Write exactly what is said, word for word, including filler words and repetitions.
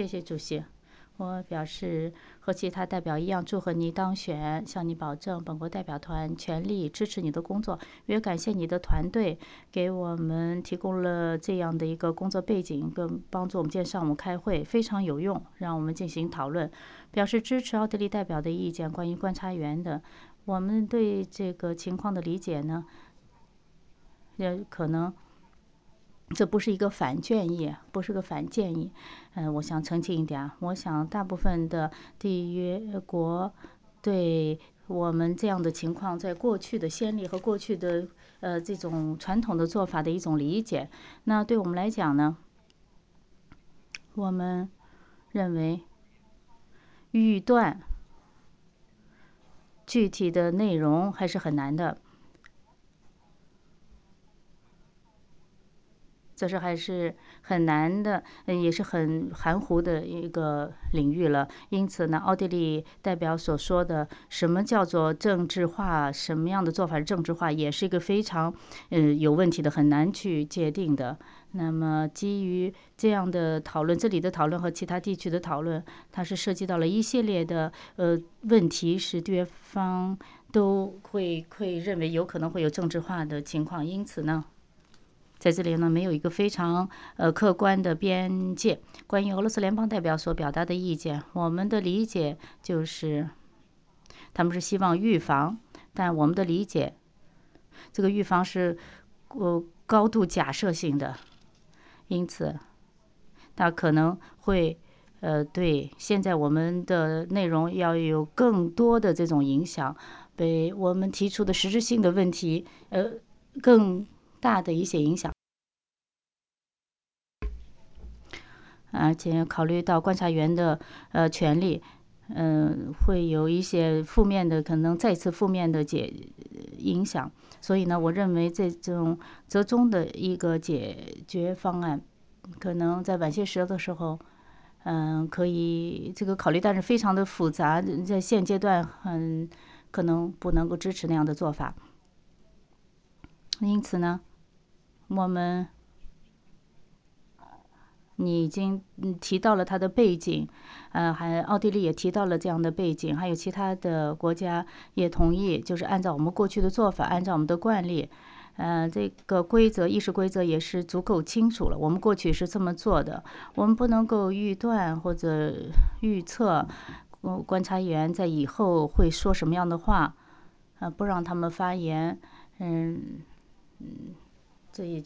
谢谢主席。我表示和其他代表一样，祝贺你当选，向你保证本国代表团全力支持你的工作。也感谢你的团队给我们提供了这样的一个工作背景，跟帮助我们今天上午开会非常有用，让我们进行讨论。表示支持奥地利代表的意见，关于观察员的，我们对这个情况的理解呢，也可能。这不是一个反建议，不是个反建议。嗯、呃，我想澄清一点啊，我想大部分的缔约国对我们这样的情况，在过去的先例和过去的呃这种传统的做法的一种理解。那对我们来讲呢，我们认为预断具体的内容还是很难的。这是还是很难的，也是很含糊的一个领域了。因此呢，奥地利代表所说的什么叫做政治化，什么样的做法是政治化，也是一个非常呃有问题的，很难去界定的。那么基于这样的讨论，这里的讨论和其他地区的讨论，它是涉及到了一系列的呃问题，是对方都会会认为有可能会有政治化的情况。因此呢。在这里呢，没有一个非常呃客观的边界。关于俄罗斯联邦代表所表达的意见，我们的理解就是，他们是希望预防，但我们的理解，这个预防是呃高度假设性的，因此，它可能会呃对现在我们的内容要有更多的这种影响，对我们提出的实质性的问题呃更大的一些影响。而且考虑到观察员的呃权利，嗯、呃，会有一些负面的，可能再次负面的解影响。所以呢，我认为这种折中的一个解决方案，可能在晚些时的时候，嗯、呃，可以这个考虑，但是非常的复杂，在现阶段很可能不能够支持那样的做法。因此呢，我们。你已经嗯提到了它的背景，呃，还奥地利也提到了这样的背景，还有其他的国家也同意，就是按照我们过去的做法，按照我们的惯例，呃，这个规则议事规则也是足够清楚了。我们过去是这么做的，我们不能够预断或者预测，嗯，观察员在以后会说什么样的话，呃，不让他们发言，嗯嗯，这也